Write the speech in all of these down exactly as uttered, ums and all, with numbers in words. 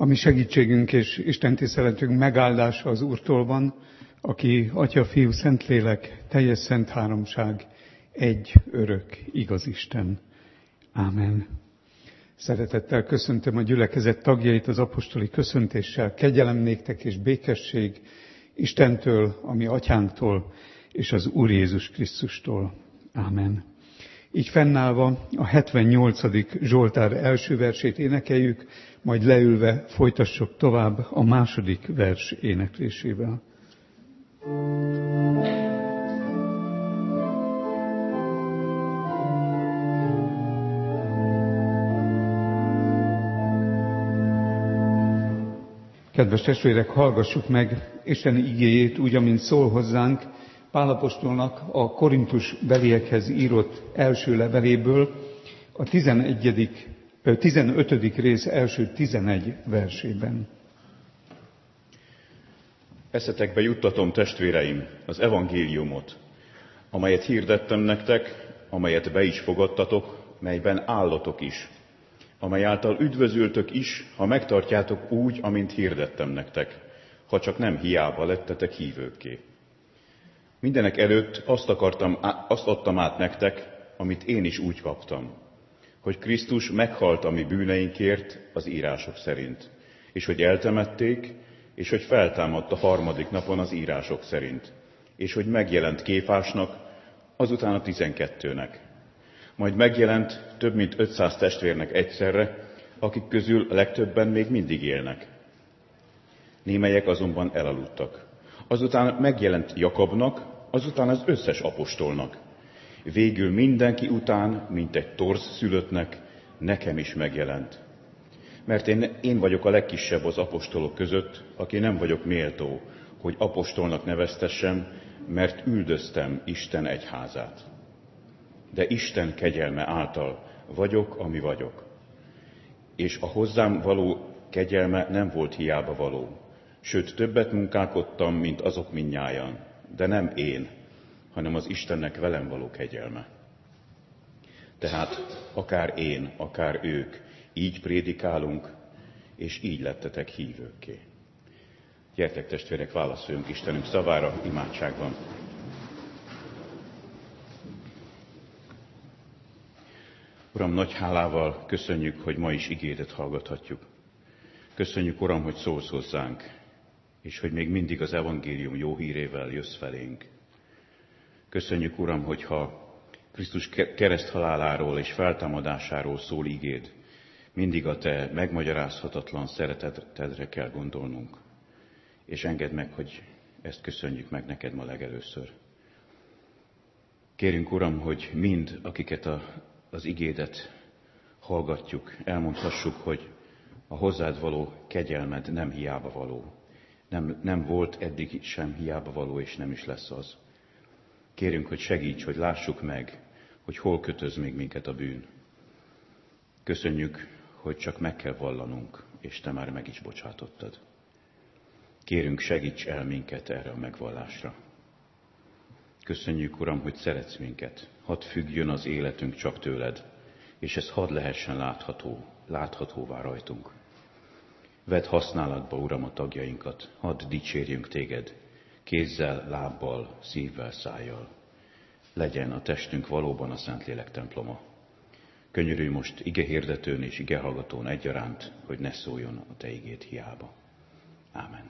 A mi segítségünk és Isten tiszteletünk megáldása az Úrtól van, aki Atya, Fiú, Szentlélek, teljes szent háromság, egy örök, igaz Isten. Ámen. Szeretettel köszöntöm a gyülekezet tagjait az apostoli köszöntéssel. Kegyelem néktek és békesség Istentől, a mi atyánktól és az Úr Jézus Krisztustól. Ámen. Így fennállva a hetvennyolcadik Zsoltár első versét énekeljük, majd leülve folytassuk tovább a második vers éneklésével. Kedves testvérek, hallgassuk meg Isten igéjét úgy, amint szól hozzánk Pál apostolnak a Korintus beliekhez írott első leveléből, a tizenegyedik, tizenötödik rész első tizenegy versében. Eszetekbe juttatom, testvéreim, az evangéliumot, amelyet hirdettem nektek, amelyet be is fogadtatok, melyben állatok is, amely által üdvözültök is, ha megtartjátok úgy, amint hirdettem nektek, ha csak nem hiába lettetek hívőkké. Mindenek előtt azt, akartam, azt adtam át nektek, amit én is úgy kaptam, hogy Krisztus meghalt a mi bűneinkért az írások szerint, és hogy eltemették, és hogy feltámadt a harmadik napon az írások szerint, és hogy megjelent Kéfásnak, azután a tizenkettőnek. Majd megjelent több mint ötszáz testvérnek egyszerre, akik közül legtöbben még mindig élnek. Némelyek azonban elaludtak. Azután megjelent Jakabnak, azután az összes apostolnak. Végül mindenki után, mint egy torz szülöttnek, nekem is megjelent. Mert én, én vagyok a legkisebb az apostolok között, aki nem vagyok méltó, hogy apostolnak neveztessem, mert üldöztem Isten egyházát. De Isten kegyelme által vagyok, ami vagyok. És a hozzám való kegyelme nem volt hiába való. Sőt, többet munkálkodtam, mint azok mindnyájan. De nem én, hanem az Istennek velem való kegyelme. Tehát akár én, akár ők, így prédikálunk, és így lettetek hívőkké. Gyertek, testvérek, válaszoljunk Istenünk szavára imádságban. Uram, nagy hálával köszönjük, hogy ma is igédet hallgathatjuk. Köszönjük, Uram, hogy szólsz hozzánk, és hogy még mindig az evangélium jó hírével jössz felénk. Köszönjük, Uram, hogyha Krisztus kereszthaláláról és feltámadásáról szól igéd, mindig a te megmagyarázhatatlan szeretetedre kell gondolnunk. És engedd meg, hogy ezt köszönjük meg neked ma legelőször. Kérünk, Uram, hogy mind, akiket a, az igédet hallgatjuk, elmondhassuk, hogy a hozzád való kegyelmed nem hiába való. Nem, nem volt eddig sem hiába való, és nem is lesz az. Kérünk, hogy segíts, hogy lássuk meg, hogy hol kötöz még minket a bűn. Köszönjük, hogy csak meg kell vallanunk, és te már meg is bocsátottad. Kérünk, segíts el minket erre a megvallásra. Köszönjük, Uram, hogy szeretsz minket. Hadd függjön az életünk csak tőled, és ez hadd lehessen látható, láthatóvá rajtunk. Vedd használatba, Uram, a tagjainkat, hadd dicsérjünk téged, kézzel, lábbal, szívvel, szájjal. Legyen a testünk valóban a Szentlélek temploma. Könyörülj most igehirdetőn és igehallgatón egyaránt, hogy ne szóljon a te igéd hiába. Ámen.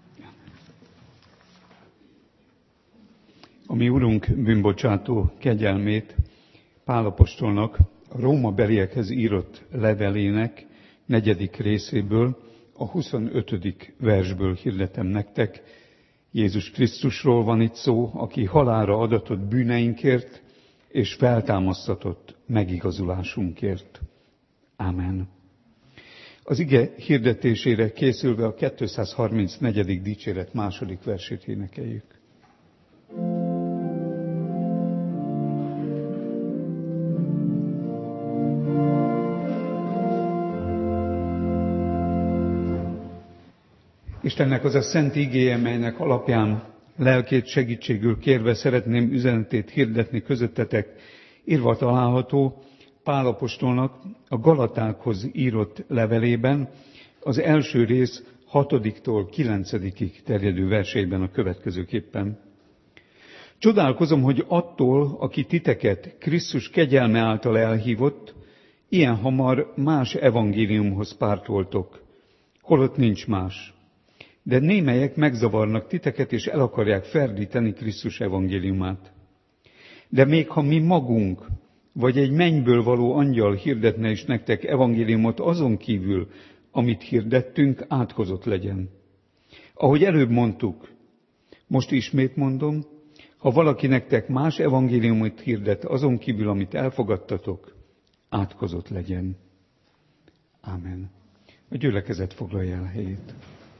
A mi Urunk bűnbocsátó kegyelmét Pál apostolnak a Róma beliekhez írott levelének negyedik részéből, a huszonötödik versből hirdetem nektek. Jézus Krisztusról van itt szó, aki halálra adatott bűneinkért, és feltámasztatott megigazulásunkért. Ámen. Az ige hirdetésére készülve a kétszázharmincnegyedik dicséret második versét énekeljük. Istennek az a szent igéje, melynek alapján lelkét segítségül kérve szeretném üzenetét hirdetni közöttetek, írva található Pál apostolnak a Galatákhoz írott levelében, az első rész hatodiktól kilencedikig terjedő verseiben a következőképpen. Csodálkozom, hogy attól, aki titeket Krisztus kegyelme által elhívott, ilyen hamar más evangéliumhoz pártoltok, holott nincs más. De némelyek megzavarnak titeket, és el akarják ferdíteni Krisztus evangéliumát. De még ha mi magunk, vagy egy mennyből való angyal hirdetne is nektek evangéliumot azon kívül, amit hirdettünk, átkozott legyen. Ahogy előbb mondtuk, most ismét mondom, ha valaki nektek más evangéliumot hirdet azon kívül, amit elfogadtatok, átkozott legyen. Ámen. A gyülekezet foglalja el helyét.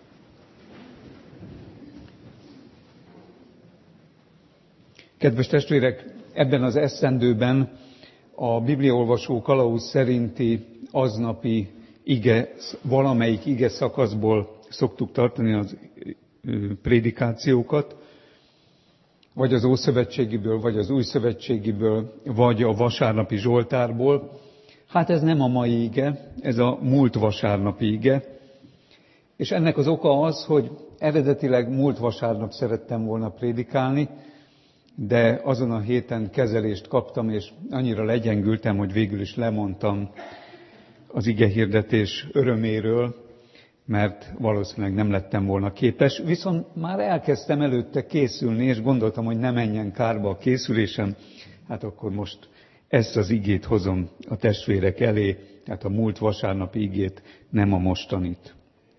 Kedves testvérek, ebben az esztendőben a bibliaolvasó kalauz szerinti aznapi ige, valamelyik ige szakaszból szoktuk tartani az prédikációkat, vagy az Ószövetségiből, vagy az Újszövetségiből, vagy a vasárnapi Zsoltárból. Hát ez nem a mai ige, ez a múlt vasárnapi ige. És ennek az oka az, hogy eredetileg múlt vasárnap szerettem volna prédikálni, de azon a héten kezelést kaptam, és annyira legyengültem, hogy végül is lemondtam az igehirdetés öröméről, mert valószínűleg nem lettem volna képes. Viszont már elkezdtem előtte készülni, és gondoltam, hogy ne menjen kárba a készülésem. Hát akkor most ezt az igét hozom a testvérek elé, tehát a múlt vasárnapi igét, nem a mostanit.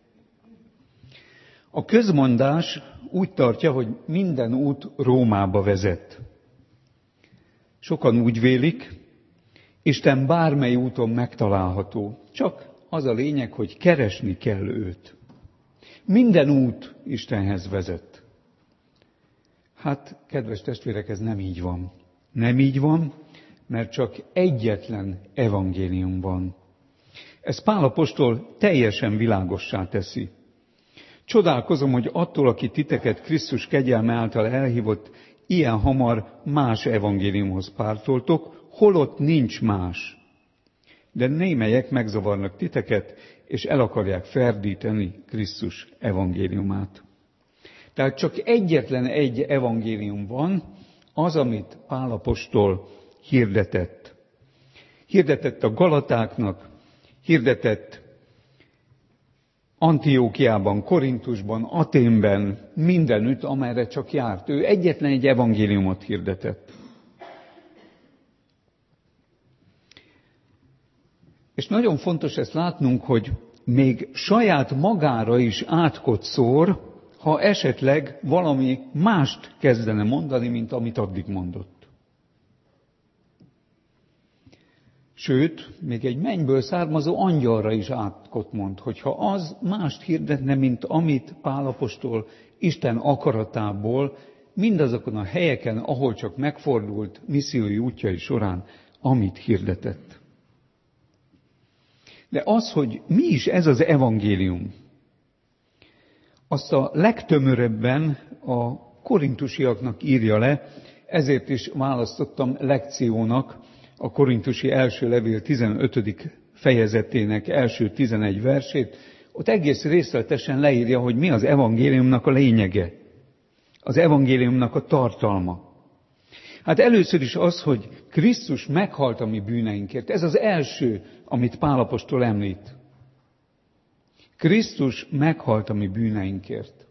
A közmondás úgy tartja, hogy minden út Rómába vezet. Sokan úgy vélik, Isten bármely úton megtalálható. Csak az a lényeg, hogy keresni kell őt. Minden út Istenhez vezet. Hát, kedves testvérek, ez nem így van. Nem így van, mert csak egyetlen evangélium van. Ez Pál apostol teljesen világossá teszi. Csodálkozom, hogy attól, aki titeket Krisztus kegyelme által elhívott, ilyen hamar más evangéliumhoz pártoltok, holott nincs más. De némelyek megzavarnak titeket, és el akarják ferdíteni Krisztus evangéliumát. Tehát csak egyetlen egy evangélium van, az, amit Pál apostol hirdetett. Hirdetett a galatáknak, hirdetett Antiókiában, Korintusban, Aténben, mindenütt, amerre csak járt. Ő egyetlen egy evangéliumot hirdetett. És nagyon fontos ezt látnunk, hogy még saját magára is átkot szór, ha esetleg valami mást kezdene mondani, mint amit addig mondott. Sőt, még egy mennyből származó angyalra is átkot mond, hogyha az mást hirdetne, mint amit Pál apostol Isten akaratából mindazokon a helyeken, ahol csak megfordult missziói útjai során, amit hirdetett. De az, hogy mi is ez az evangélium, azt a legtömörebben a korintusiaknak írja le, ezért is választottam lekciónak a korintusi első levél tizenötödik fejezetének első tizenegy versét. Ott egész részletesen leírja, hogy mi az evangéliumnak a lényege, az evangéliumnak a tartalma. Hát először is az, hogy Krisztus meghalt a mi bűneinkért. Ez az első, amit Pál apostol említ. Krisztus meghalt a mi bűneinkért.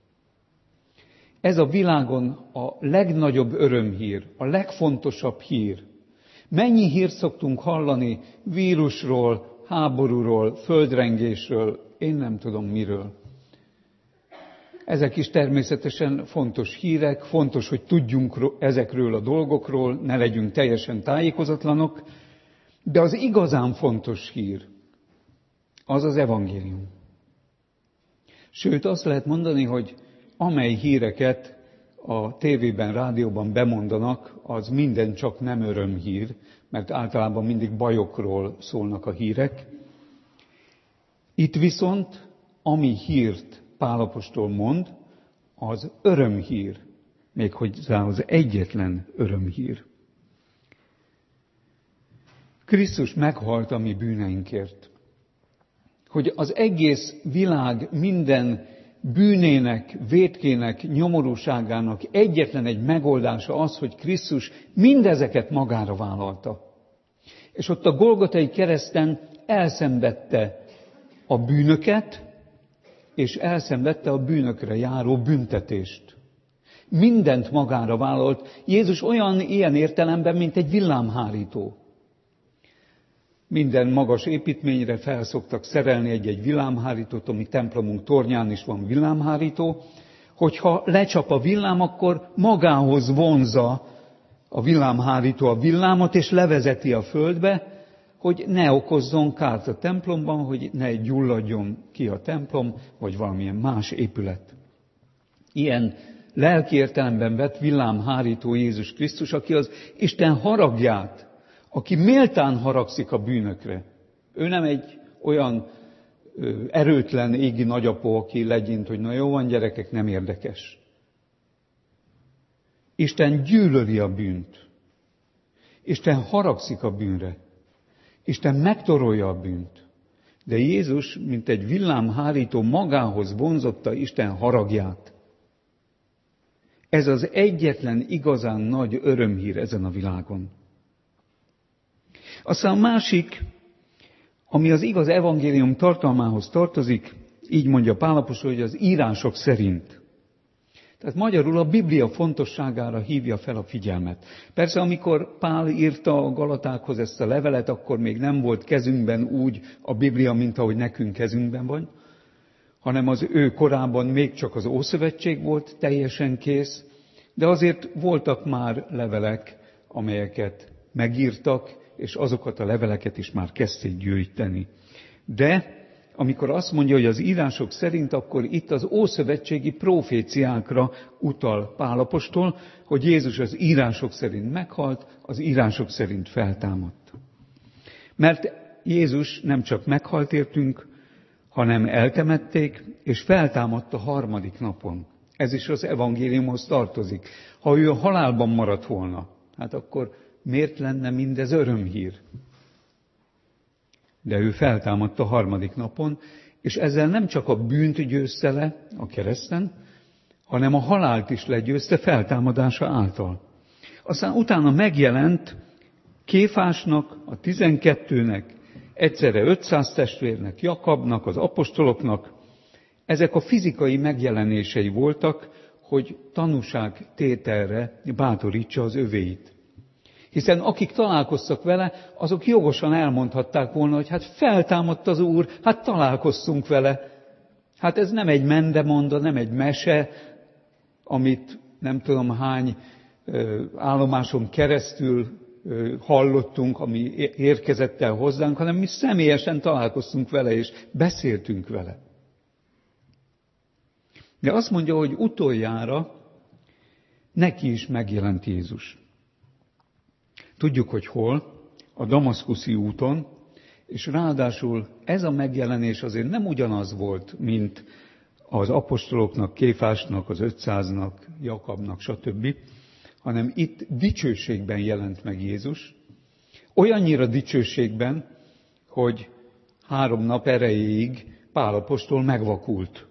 Ez a világon a legnagyobb örömhír, a legfontosabb hír. Mennyi hírt szoktunk hallani vírusról, háborúról, földrengésről, én nem tudom miről. Ezek is természetesen fontos hírek, fontos, hogy tudjunk ezekről a dolgokról, ne legyünk teljesen tájékozatlanok, de az igazán fontos hír, az az evangélium. Sőt, azt lehet mondani, hogy amely híreket a tévében, rádióban bemondanak, az minden csak nem örömhír, mert általában mindig bajokról szólnak a hírek. Itt viszont, ami hírt Pál apostol mond, az örömhír, méghozzá az egyetlen örömhír. Krisztus meghalt a mi bűneinkért. hogy az egész világ minden bűnének, vétkének, nyomorúságának egyetlen egy megoldása az, hogy Krisztus mindezeket magára vállalta. És ott a Golgotai kereszten elszenvedte a bűnöket, és elszenvedte a bűnökre járó büntetést. Mindent magára vállalt. Jézus olyan ilyen értelemben, mint egy villámhárító. Minden magas építményre felszoktak szerelni egy-egy villámhárítót, ami templomunk tornyán is van villámhárító. Hogyha lecsap a villám, akkor magához vonza a villámhárító a villámot, és levezeti a földbe, hogy ne okozzon kárt a templomban, hogy ne gyulladjon ki a templom, vagy valamilyen más épület. Ilyen lelki értelemben vett villámhárító Jézus Krisztus, aki az Isten haragját, aki méltán haragszik a bűnökre. Ő nem egy olyan ö, erőtlen égi nagyapó, aki legyint, hogy na jó van gyerekek, nem érdekes. Isten gyűlöli a bűnt. Isten haragszik a bűnre. Isten megtorolja a bűnt. De Jézus, mint egy villámhárító, magához vonzotta Isten haragját. Ez az egyetlen igazán nagy örömhír ezen a világon. Aztán a másik, ami az igaz evangélium tartalmához tartozik, így mondja Pál apostol, hogy az írások szerint. Tehát magyarul a Biblia fontosságára hívja fel a figyelmet. Persze, amikor Pál írta a Galatákhoz ezt a levelet, akkor még nem volt kezünkben úgy a Biblia, mint ahogy nekünk kezünkben van, hanem az ő korában még csak az Ószövetség volt teljesen kész, de azért voltak már levelek, amelyeket megírtak, és azokat a leveleket is már kezdték gyűjteni. De amikor azt mondja, hogy az írások szerint, akkor itt az ószövetségi proféciákra utal Pál apostol, hogy Jézus az írások szerint meghalt, az írások szerint feltámadt. Mert Jézus nem csak meghalt értünk, hanem eltemették, és feltámadt a harmadik napon. Ez is az evangéliumhoz tartozik. Ha ő a halálban maradt volna, hát akkor miért lenne mindez örömhír? De ő feltámadt a harmadik napon, és ezzel nem csak a bűnt győzte le a kereszten, hanem a halált is legyőzte feltámadása által. Aztán utána megjelent Kéfásnak, a tizenkettőnek, egyszerre ötszáz testvérnek, Jakabnak, az apostoloknak. Ezek a fizikai megjelenései voltak, hogy tanúságtételre bátorítsa az övéit. Hiszen akik találkoztak vele, azok jogosan elmondhatták volna, hogy hát feltámadt az Úr, hát találkoztunk vele. Hát ez nem egy mendemonda, nem egy mese, amit nem tudom hány állomáson keresztül hallottunk, ami érkezett el hozzánk, hanem mi személyesen találkoztunk vele, és beszéltünk vele. De azt mondja, hogy utoljára neki is megjelent Jézus. Tudjuk, hogy hol, a Damaszkuszi úton, és ráadásul ez a megjelenés azért nem ugyanaz volt, mint az apostoloknak, Kéfásnak, az ötszáznak, Jakabnak, stb., hanem itt dicsőségben jelent meg Jézus. Olyannyira dicsőségben, hogy három nap erejéig Pál apostol megvakult.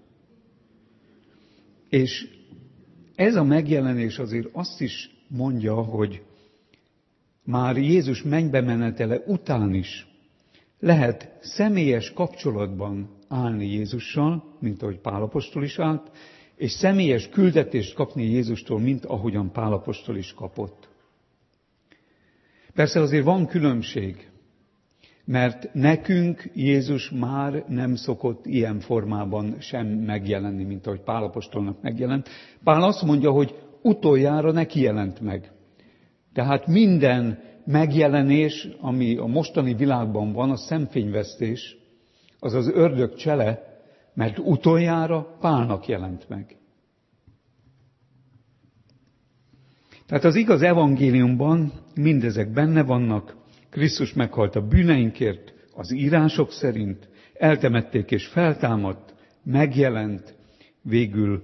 És ez a megjelenés azért azt is mondja, hogy már Jézus mennybe menetele után is lehet személyes kapcsolatban állni Jézussal, mint ahogy Pál apostol is állt, és személyes küldetést kapni Jézustól, mint ahogyan Pál apostol is kapott. Persze azért van különbség, mert nekünk Jézus már nem szokott ilyen formában sem megjelenni, mint ahogy Pál apostolnak megjelent. Pál azt mondja, hogy utoljára neki jelent meg. Tehát minden megjelenés, ami a mostani világban van, a szemfényvesztés, az az ördög csele, mert utoljára Pálnak jelent meg. Tehát az igaz evangéliumban mindezek benne vannak. Krisztus meghalt a bűneinkért, az írások szerint, eltemették és feltámadt, megjelent, végül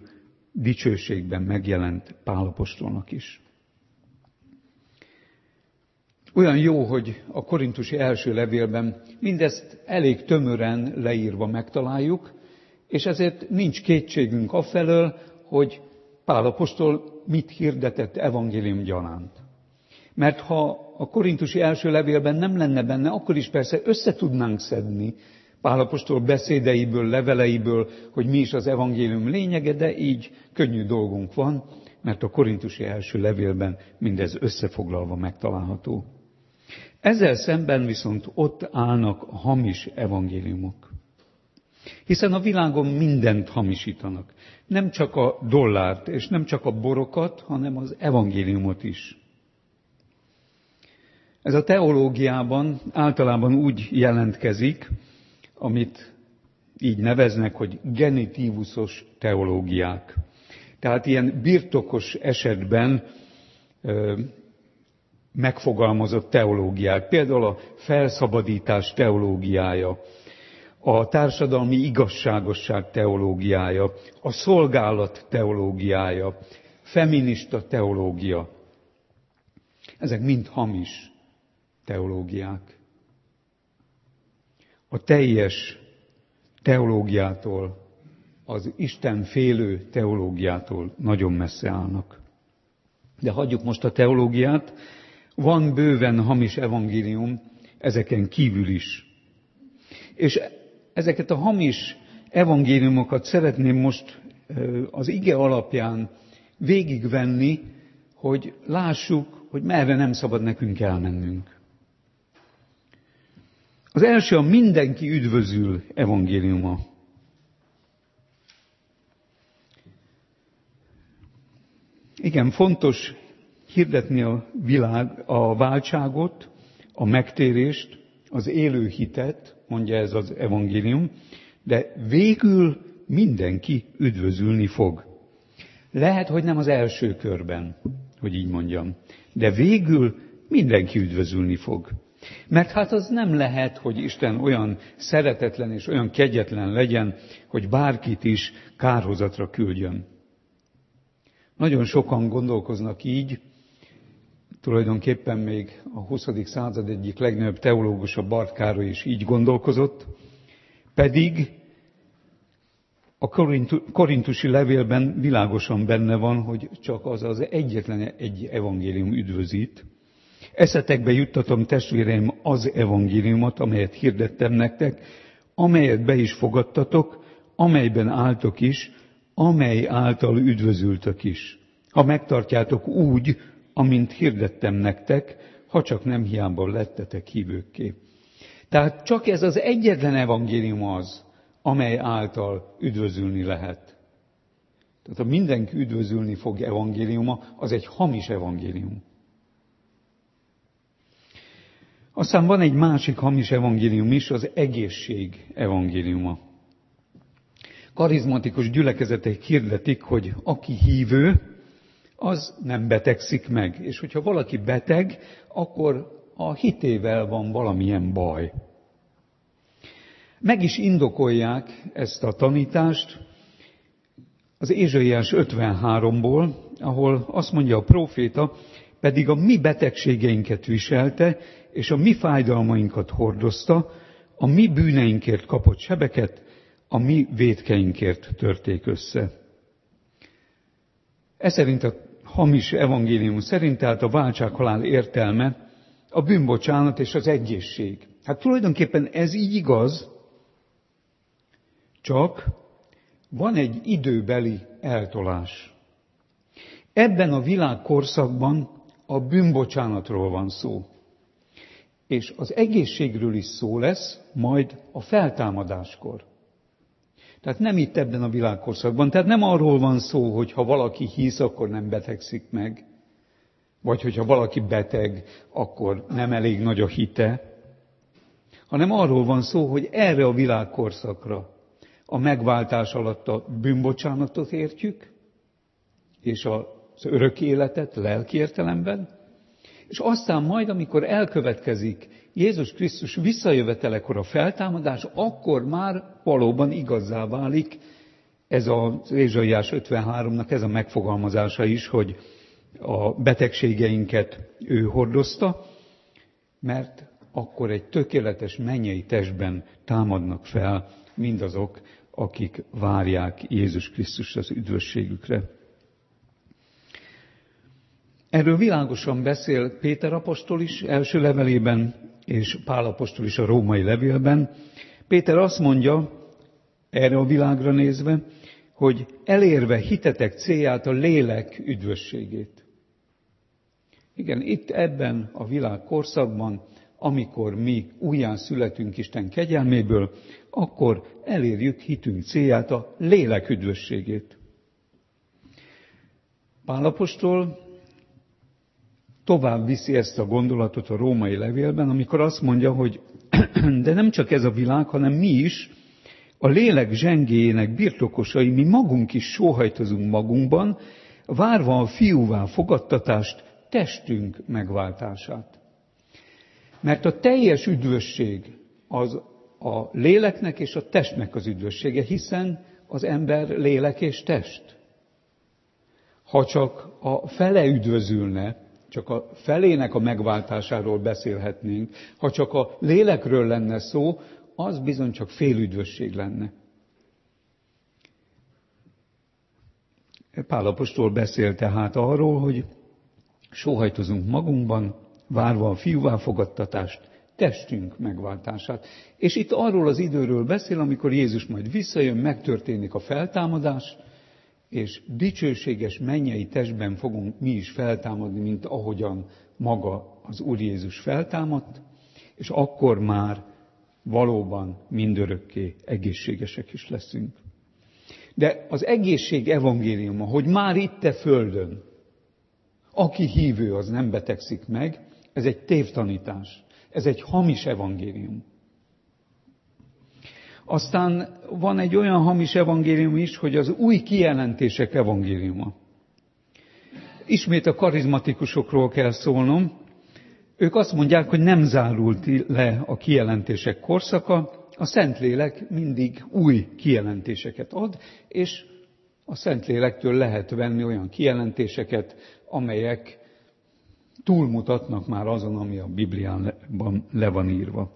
dicsőségben megjelent Pál apostolnak is. Olyan jó, hogy a korintusi első levélben mindezt elég tömören leírva megtaláljuk, és ezért nincs kétségünk afelől, hogy Pál apostol mit hirdetett evangélium gyanánt. Mert ha a korintusi első levélben nem lenne benne, akkor is persze össze tudnánk szedni Pál apostol beszédeiből, leveleiből, hogy mi is az evangélium lényege, de így könnyű dolgunk van, mert a korintusi első levélben mindez összefoglalva megtalálható. Ezzel szemben viszont ott állnak a hamis evangéliumok. Hiszen a világon mindent hamisítanak. Nem csak a dollárt, és nem csak a borokat, hanem az evangéliumot is. Ez a teológiában általában úgy jelentkezik, amit így neveznek, hogy genitívusos teológiák. Tehát ilyen birtokos esetben ö, megfogalmazott teológiák. Például a felszabadítás teológiája, a társadalmi igazságosság teológiája, a szolgálat teológiája, feminista teológia. Ezek mind hamis teológiák. A teljes teológiától, az Isten félő teológiától nagyon messze állnak. De hagyjuk most a teológiát, van bőven hamis evangélium ezeken kívül is. És ezeket a hamis evangéliumokat szeretném most az ige alapján végigvenni, hogy lássuk, hogy merre nem szabad nekünk elmennünk. Az első a mindenki üdvözül evangéliuma. Igen, fontos hirdetni a világ, a váltságot, a megtérést, az élő hitet, mondja ez az evangélium, de végül mindenki üdvözülni fog. Lehet, hogy nem az első körben, hogy így mondjam, de végül mindenki üdvözülni fog. Mert hát az nem lehet, hogy Isten olyan szeretetlen és olyan kegyetlen legyen, hogy bárkit is kárhozatra küldjön. Nagyon sokan gondolkoznak így, tulajdonképpen még a huszadik század egyik legnagyobb teológusa, Barth Károly is így gondolkozott, pedig a korintusi levélben világosan benne van, hogy csak az az egyetlen egy evangélium üdvözít. Eszetekbe juttatom, testvéreim, az evangéliumot, amelyet hirdettem nektek, amelyet be is fogadtatok, amelyben álltok is, amely által üdvözültök is. Ha megtartjátok úgy, amint hirdettem nektek, ha csak nem hiába lettetek hívőkké. Tehát csak ez az egyetlen evangélium az, amely által üdvözülni lehet. Tehát ha mindenki üdvözülni fog evangéliuma, az egy hamis evangélium. Aztán van egy másik hamis evangélium is, az egészség evangéliuma. Karizmatikus gyülekezetek hirdetik, hogy aki hívő, az nem betegszik meg. És hogyha valaki beteg, akkor a hitével van valamilyen baj. Meg is indokolják ezt a tanítást az Ézsaiás ötvenháromból, ahol azt mondja a próféta, pedig a mi betegségeinket viselte, és a mi fájdalmainkat hordozta, a mi bűneinkért kapott sebeket, a mi vétkeinkért törték össze. Ez szerint a hamis evangélium szerint, tehát a váltsághalál értelme a bűnbocsánat és az egészség. Hát tulajdonképpen ez így igaz, csak van egy időbeli eltolás. Ebben a világkorszakban a bűnbocsánatról van szó. És az egészségről is szó lesz majd a feltámadáskor. Tehát nem itt ebben a világkorszakban. Tehát nem arról van szó, hogy ha valaki hisz, akkor nem betegszik meg. Vagy hogyha valaki beteg, akkor nem elég nagy a hite. Hanem arról van szó, hogy erre a világkorszakra a megváltás alatt a bűnbocsánatot értjük, és az örök életet lelki értelemben, és aztán majd, amikor elkövetkezik Jézus Krisztus visszajövetelekor a feltámadás, akkor már valóban igazzá válik ez az Ézsaiás ötvenháromnak ez a megfogalmazása is, hogy a betegségeinket ő hordozta, mert akkor egy tökéletes mennyei testben támadnak fel mindazok, akik várják Jézus Krisztus az üdvösségükre. Erről világosan beszél Péter apostol is első levelében, és Pál apostol is a római levélben. Péter azt mondja, erre a világra nézve, hogy elérve hitetek célját, a lélek üdvösségét. Igen, itt ebben a világ korszakban, amikor mi újján születünk Isten kegyelméből, akkor elérjük hitünk célját, a lélek üdvösségét. Pál apostol tovább viszi ezt a gondolatot a római levélben, amikor azt mondja, hogy de nem csak ez a világ, hanem mi is, a lélek zsengéjének birtokosai, mi magunk is sóhajtozunk magunkban, várva a fiúvá fogadtatást, testünk megváltását. Mert a teljes üdvösség az a léleknek és a testnek az üdvössége, hiszen az ember lélek és test. Ha csak a fele üdvözülne, csak a felének a megváltásáról beszélhetnénk, ha csak a lélekről lenne szó, az bizony csak félüdvösség lenne. Pál apostol beszél tehát arról, hogy sóhajtozunk magunkban, várva a fiúvá fogadtatást, testünk megváltását. És itt arról az időről beszél, amikor Jézus majd visszajön, megtörténik a feltámadás, és dicsőséges mennyei testben fogunk mi is feltámadni, mint ahogyan maga az Úr Jézus feltámadt, és akkor már valóban mindörökké egészségesek is leszünk. De az egészség evangéliuma, hogy már itt a földön, aki hívő, az nem betegszik meg, ez egy tévtanítás, ez egy hamis evangélium. Aztán van egy olyan hamis evangélium is, hogy az új kijelentések evangéliuma. Ismét a karizmatikusokról kell szólnom. Ők azt mondják, hogy nem zárult le a kijelentések korszaka, a Szentlélek mindig új kijelentéseket ad, és a Szentlélektől lehet venni olyan kijelentéseket, amelyek túlmutatnak már azon, ami a Bibliában le van írva.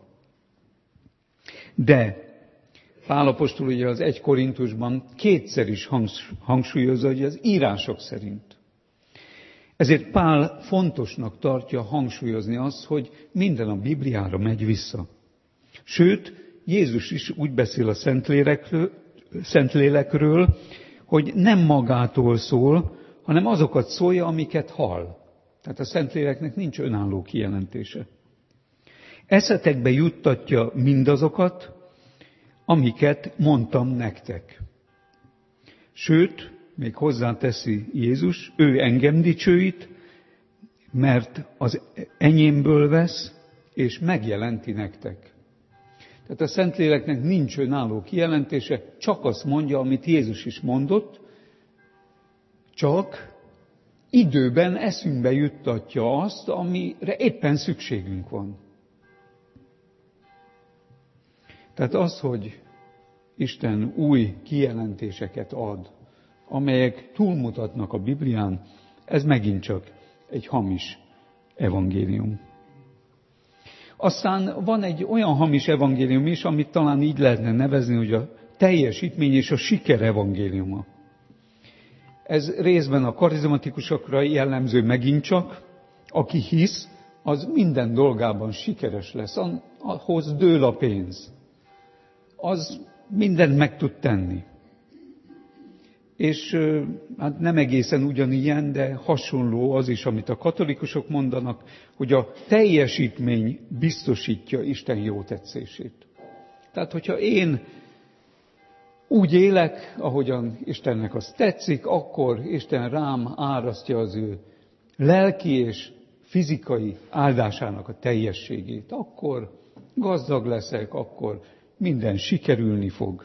De Pál apostol ugye az egy Korintusban kétszer is hangsúlyozza, hogy az írások szerint. Ezért Pál fontosnak tartja hangsúlyozni azt, hogy minden a Bibliára megy vissza. Sőt, Jézus is úgy beszél a Szentlélekről, Szentlélekről, hogy nem magától szól, hanem azokat szólja, amiket hall. Tehát a Szentléleknek nincs önálló kijelentése. Eszetekbe juttatja mindazokat, amiket mondtam nektek. Sőt, még hozzáteszi Jézus, ő engem dicsőít, mert az enyémből vesz, és megjelenti nektek. Tehát a Szentléleknek nincs önálló kijelentése, csak azt mondja, amit Jézus is mondott, csak időben eszünkbe juttatja azt, amire éppen szükségünk van. Tehát az, hogy Isten új kijelentéseket ad, amelyek túlmutatnak a Biblián, ez megint csak egy hamis evangélium. Aztán van egy olyan hamis evangélium is, amit talán így lehetne nevezni, hogy a teljesítmény és a siker evangéliuma. Ez részben a karizmatikusokra jellemző megint csak, aki hisz, az minden dolgában sikeres lesz, ahhoz dől a pénz. Az mindent meg tud tenni. És hát nem egészen ugyanilyen, de hasonló az is, amit a katolikusok mondanak, hogy a teljesítmény biztosítja Isten jótetszését. Tehát, hogyha én úgy élek, ahogyan Istennek az tetszik, akkor Isten rám árasztja az ő lelki és fizikai áldásának a teljességét. Akkor gazdag leszek, akkor minden sikerülni fog.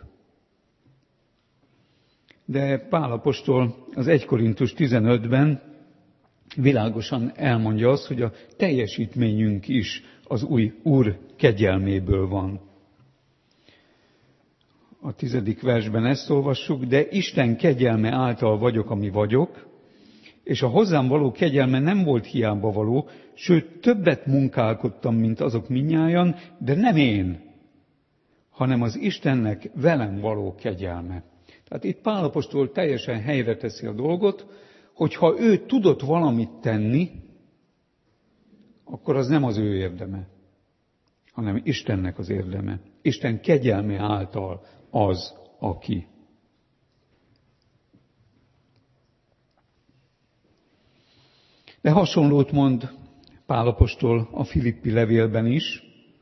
De Pál apostol az egy Korintus tizenötben világosan elmondja azt, hogy a teljesítményünk is az új Úr kegyelméből van. A tizedik versben ezt olvassuk, de Isten kegyelme által vagyok, ami vagyok, és a hozzám való kegyelme nem volt hiába való, sőt többet munkálkodtam, mint azok mindnyájan, de nem én, hanem az Istennek velem való kegyelme. Tehát itt Pál apostol teljesen helyre teszi a dolgot, hogy ha ő tudott valamit tenni, akkor az nem az ő érdeme, hanem Istennek az érdeme. Isten kegyelme által az, aki. De hasonlót mond Pál apostol a Filippi levélben is.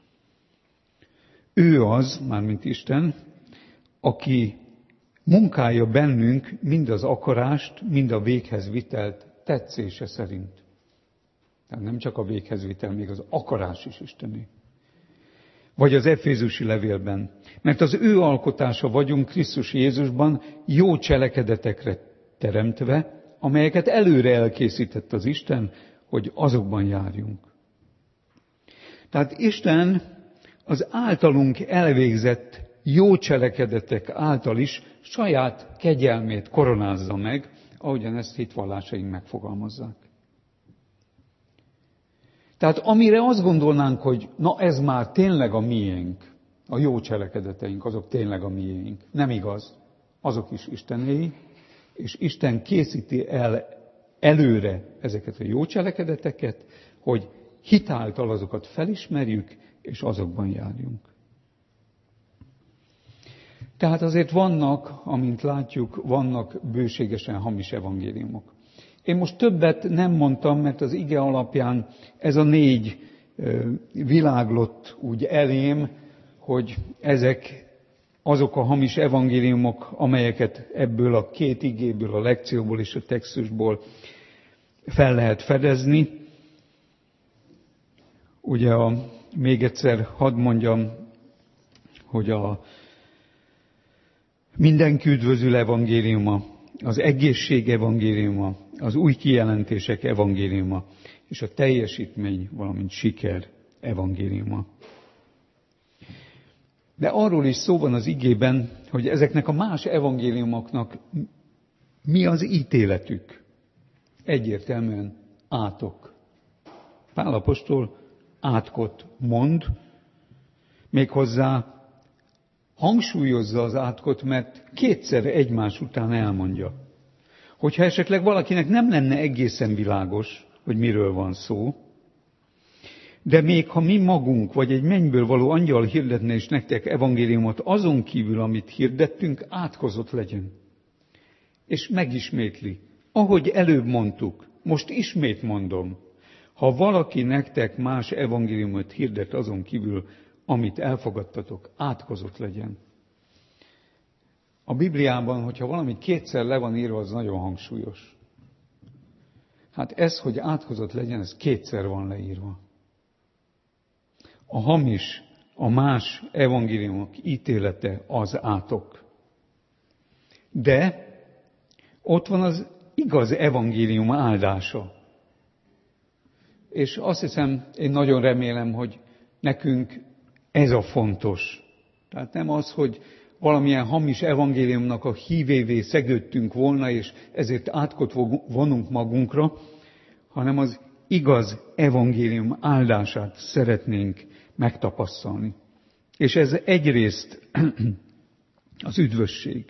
Ő az, mármint Isten, aki munkálja bennünk mind az akarást, mind a véghez vitelt tetszése szerint. Tehát nem csak a véghez vitel, még az akarás is Istené. Vagy az Efézusi levélben. Mert az ő alkotása vagyunk Krisztus Jézusban jó cselekedetekre teremtve, amelyeket előre elkészített az Isten, hogy azokban járjunk. Tehát Isten az általunk elvégzett jó cselekedetek által is saját kegyelmét koronázza meg, ahogyan ezt hitvallásaink megfogalmazzák. Tehát amire azt gondolnánk, hogy na ez már tényleg a miénk, a jó cselekedeteink, azok tényleg a miénk. Nem igaz, azok is Istenéi, és Isten készíti el előre ezeket a jó cselekedeteket, hogy hitáltal azokat felismerjük, és azokban járjunk. Tehát azért vannak, amint látjuk, vannak bőségesen hamis evangéliumok. Én most többet nem mondtam, mert az ige alapján ez a négy világlott úgy elém, hogy ezek azok a hamis evangéliumok, amelyeket ebből a két igéből, a lekcióból és a textusból fel lehet fedezni. Ugye a, még egyszer hadd mondjam, hogy a mindenki üdvözül evangéliuma, az egészség evangéliuma, az új kijelentések evangéliuma, és a teljesítmény, valamint siker evangéliuma. De arról is szó van az igében, hogy ezeknek a más evangéliumoknak mi az ítéletük. Egyértelműen átok. Pál apostol átkot mond, méghozzá hangsúlyozza az átkot, mert kétszer egymás után elmondja. Hogyha esetleg valakinek nem lenne egészen világos, hogy miről van szó, de még ha mi magunk, vagy egy mennyből való angyal hirdetne is nektek evangéliumot azon kívül, amit hirdettünk, átkozott legyen. És megismétli. Ahogy előbb mondtuk, most ismét mondom, ha valaki nektek más evangéliumot hirdet azon kívül, amit elfogadtatok, átkozott legyen. A Bibliában, hogyha valami kétszer le van írva, az nagyon hangsúlyos. Hát ez, hogy átkozott legyen, ez kétszer van leírva. A hamis, a más evangéliumok ítélete az átok. De ott van az igaz evangélium áldása. És azt hiszem, én nagyon remélem, hogy nekünk ez a fontos. Tehát nem az, hogy valamilyen hamis evangéliumnak a hívévé szegődtünk volna, és ezért átkot vonunk magunkra, hanem az igaz evangélium áldását szeretnénk megtapasztalni. És ez egyrészt az üdvösség.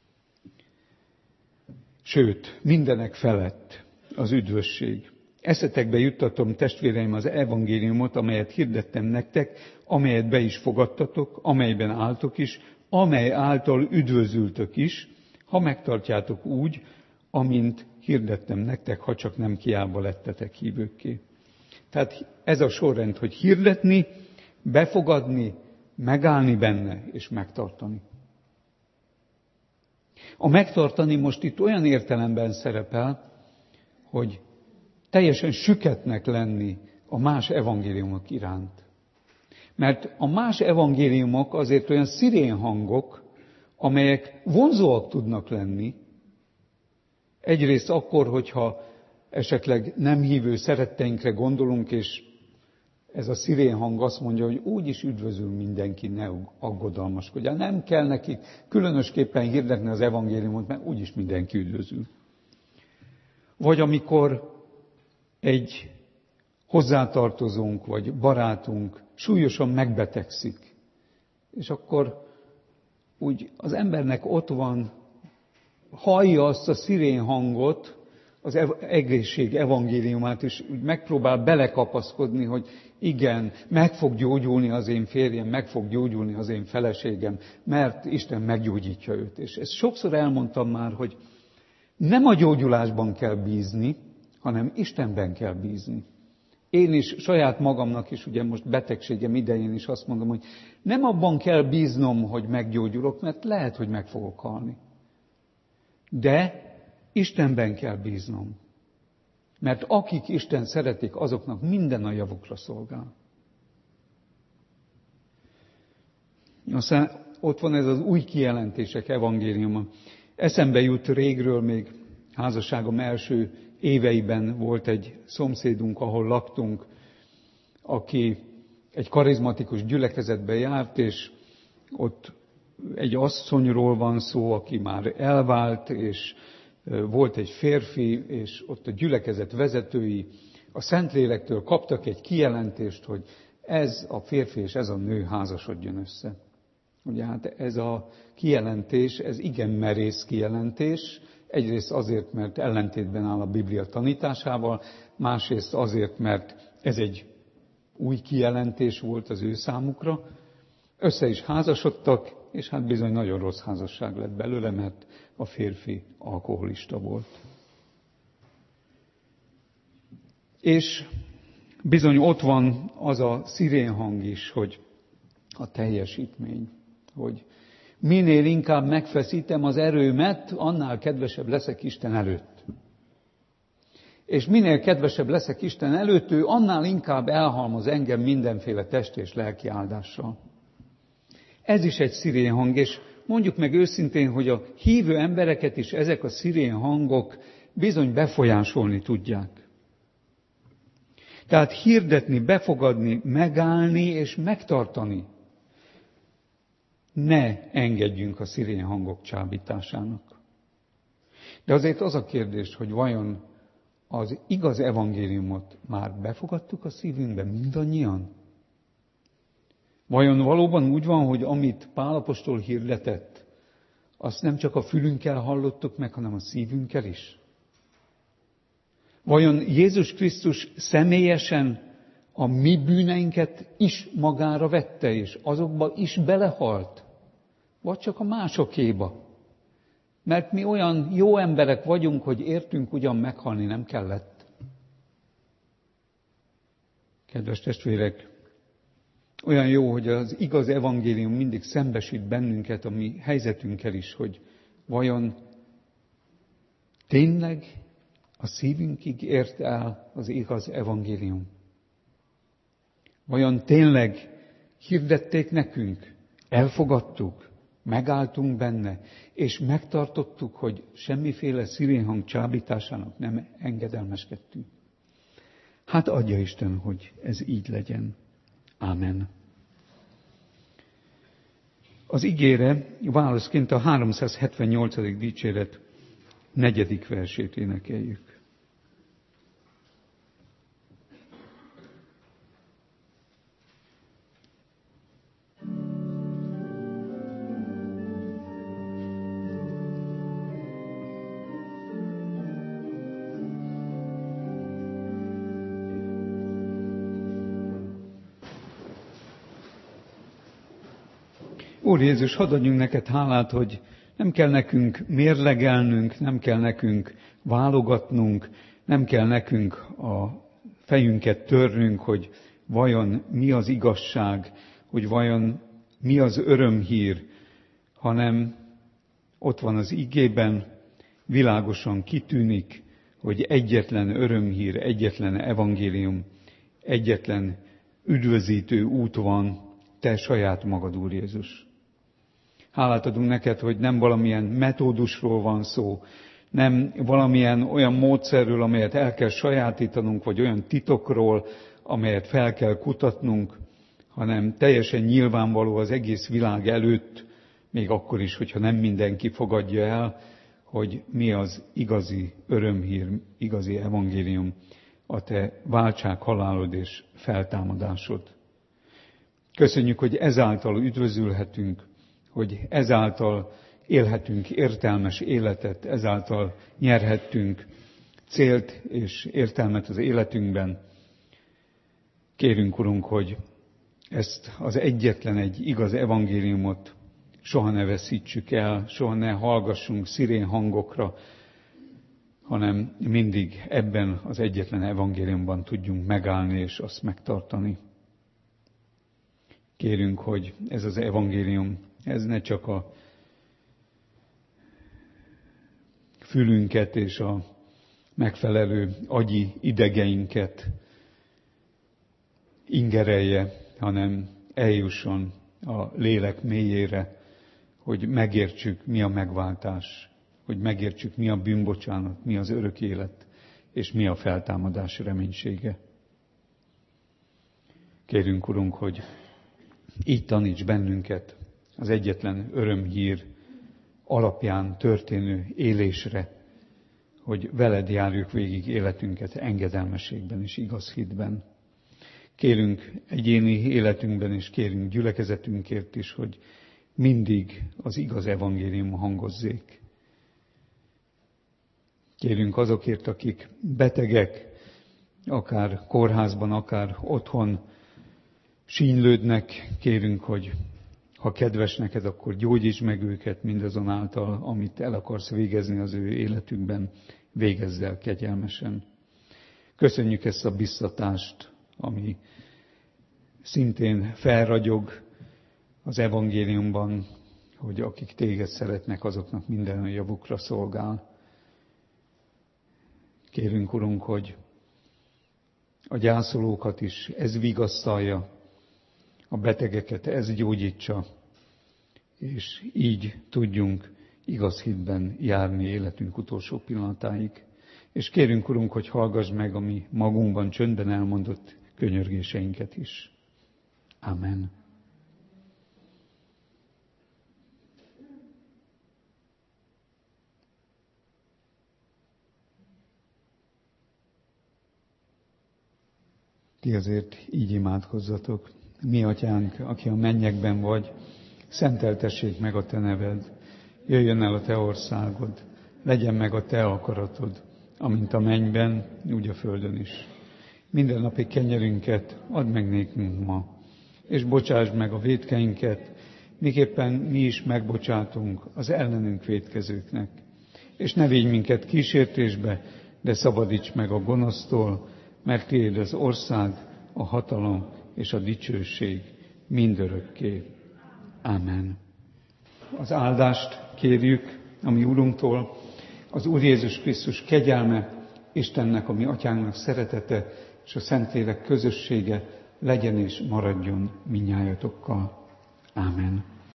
Sőt, mindenek felett az üdvösség. Eszetekbe juttatom, testvéreim, az evangéliumot, amelyet hirdettem nektek, amelyet be is fogadtatok, amelyben álltok is, amely által üdvözültök is, ha megtartjátok úgy, amint hirdettem nektek, ha csak nem kiába lettetek hívőkké. Tehát ez a sorrend, hogy hirdetni, befogadni, megállni benne és megtartani. A megtartani most itt olyan értelemben szerepel, hogy teljesen süketnek lenni a más evangéliumok iránt. Mert a más evangéliumok azért olyan szirén hangok, amelyek vonzóak tudnak lenni. Egyrészt akkor, hogyha esetleg nem hívő szeretteinkre gondolunk, és ez a szirén hang azt mondja, hogy úgyis üdvözül mindenki, ne aggodalmaskodjál. Nem kell nekik különösképpen hirdetni az evangéliumot, mert úgyis mindenki üdvözül. Vagy amikor egy hozzátartozónk vagy barátunk súlyosan megbetegszik, és akkor úgy az embernek ott van, hallja azt a szirén hangot, az egészség evangéliumát, és úgy megpróbál belekapaszkodni, hogy igen, meg fog gyógyulni az én férjem, meg fog gyógyulni az én feleségem, mert Isten meggyógyítja őt. És ezt sokszor elmondtam már, hogy nem a gyógyulásban kell bízni, hanem Istenben kell bízni. Én is saját magamnak is, ugye most betegségem idején is azt mondom, hogy nem abban kell bíznom, hogy meggyógyulok, mert lehet, hogy meg fogok halni. De Istenben kell bíznom. Mert akik Isten szeretik, azoknak minden a javukra szolgál. Aztán ott van ez az új kijelentések evangéliuma. Eszembe jut régről, még házasságom első éveiben volt egy szomszédunk, ahol laktunk, aki egy karizmatikus gyülekezetbe járt, és ott egy asszonyról van szó, aki már elvált, és volt egy férfi, és ott a gyülekezet vezetői a Szentlélektől kaptak egy kijelentést, hogy ez a férfi és ez a nő házasodjon össze. Ugye hát ez a kijelentés, ez igen merész kijelentés, egyrészt azért, mert ellentétben áll a Biblia tanításával, másrészt azért, mert ez egy új kijelentés volt az ő számukra. Össze is házasodtak, és hát bizony nagyon rossz házasság lett belőle, mert a férfi alkoholista volt. És bizony ott van az a szirénhang is, hogy a teljesítmény, hogy minél inkább megfeszítem az erőmet, annál kedvesebb leszek Isten előtt. És minél kedvesebb leszek Isten előtt, ő annál inkább elhalmoz engem mindenféle testi és lelki áldással. Ez is egy szirén hang, és mondjuk meg őszintén, hogy a hívő embereket is ezek a szirén hangok bizony befolyásolni tudják. Tehát hirdetni, befogadni, megállni és megtartani. Ne engedjünk a szirén hangok csábításának. De azért az a kérdés, hogy vajon az igaz evangéliumot már befogadtuk a szívünkbe mindannyian? Vajon valóban úgy van, hogy amit Pál apostol hirdetett, azt nem csak a fülünkkel hallottuk meg, hanem a szívünkkel is? Vajon Jézus Krisztus személyesen a mi bűneinket is magára vette, és azokba is belehalt? Vagy csak a másokéba? Mert mi olyan jó emberek vagyunk, hogy értünk ugyan meghalni nem kellett. Kedves testvérek, olyan jó, hogy az igaz evangélium mindig szembesít bennünket a mi helyzetünkkel is, hogy vajon tényleg a szívünkig ért el az igaz evangélium? Vajon tényleg hirdették nekünk, elfogadtuk, megálltunk benne, és megtartottuk, hogy semmiféle szirénhang csábításának nem engedelmeskedtünk? Hát adja Isten, hogy ez így legyen. Ámen. Az igére válaszként a háromszázhetvennyolcadik dicséret negyedik versét énekeljük. Úr Jézus, hadd adjunk neked hálát, hogy nem kell nekünk mérlegelnünk, nem kell nekünk válogatnunk, nem kell nekünk a fejünket törnünk, hogy vajon mi az igazság, hogy vajon mi az örömhír, hanem ott van az igében, világosan kitűnik, hogy egyetlen örömhír, egyetlen evangélium, egyetlen üdvözítő út van, te saját magad, Úr Jézus. Hálát adunk neked, hogy nem valamilyen metódusról van szó, nem valamilyen olyan módszerről, amelyet el kell sajátítanunk, vagy olyan titokról, amelyet fel kell kutatnunk, hanem teljesen nyilvánvaló az egész világ előtt, még akkor is, hogyha nem mindenki fogadja el, hogy mi az igazi örömhír, igazi evangélium, a te váltság, halálod és feltámadásod. Köszönjük, hogy ezáltal üdvözülhetünk, hogy ezáltal élhetünk értelmes életet, ezáltal nyerhettünk célt és értelmet az életünkben. Kérünk, Urunk, hogy ezt az egyetlen egy igaz evangéliumot soha ne veszítsük el, soha ne hallgassunk szirén hangokra, hanem mindig ebben az egyetlen evangéliumban tudjunk megállni és azt megtartani. Kérünk, hogy ez az evangélium, ez ne csak a fülünket és a megfelelő agyi idegeinket ingerelje, hanem eljusson a lélek mélyére, hogy megértsük, mi a megváltás, hogy megértsük, mi a bűnbocsánat, mi az örök élet, és mi a feltámadás reménysége. Kérünk, Urunk, hogy így taníts bennünket az egyetlen örömhír alapján történő élésre, hogy veled járjuk végig életünket engedelmességben és igaz hitben. Kérünk egyéni életünkben, és kérünk gyülekezetünkért is, hogy mindig az igaz evangélium hangozzék. Kérünk azokért, akik betegek, akár kórházban, akár otthon sínylődnek, kérünk, hogy ha kedves neked, akkor gyógyíts meg őket mindazonáltal, amit el akarsz végezni az ő életükben, végezz el kegyelmesen. Köszönjük ezt a biztatást, ami szintén felragyog az evangéliumban, hogy akik téged szeretnek, azoknak minden javukra szolgál. Kérünk, Urunk, hogy a gyászolókat is ez vigasztalja, a betegeket ez gyógyítsa, és így tudjunk igaz hitben járni életünk utolsó pillanatáig. És kérünk, Urunk, hogy hallgass meg a mi magunkban csöndben elmondott könyörgéseinket is. Amen. Ti azért így imádkozzatok. Mi, Atyánk, aki a mennyekben vagy, szenteltessék meg a te neved. Jöjjön el a te országod, legyen meg a te akaratod, amint a mennyben, úgy a földön is. Minden napi kenyerünket add meg nékünk ma, és bocsásd meg a vétkeinket, miképpen mi is megbocsátunk az ellenünk vétkezőknek. És ne védj minket kísértésbe, de szabadíts meg a gonosztól, mert tiéd az ország, a hatalom és a dicsőség mindörökké. Amen. Az áldást kérjük a mi Urunktól, az Úr Jézus Krisztus kegyelme, Istennek, a mi Atyánknak szeretete, és a Szentlélek közössége legyen és maradjon mindnyájatokkal. Amen.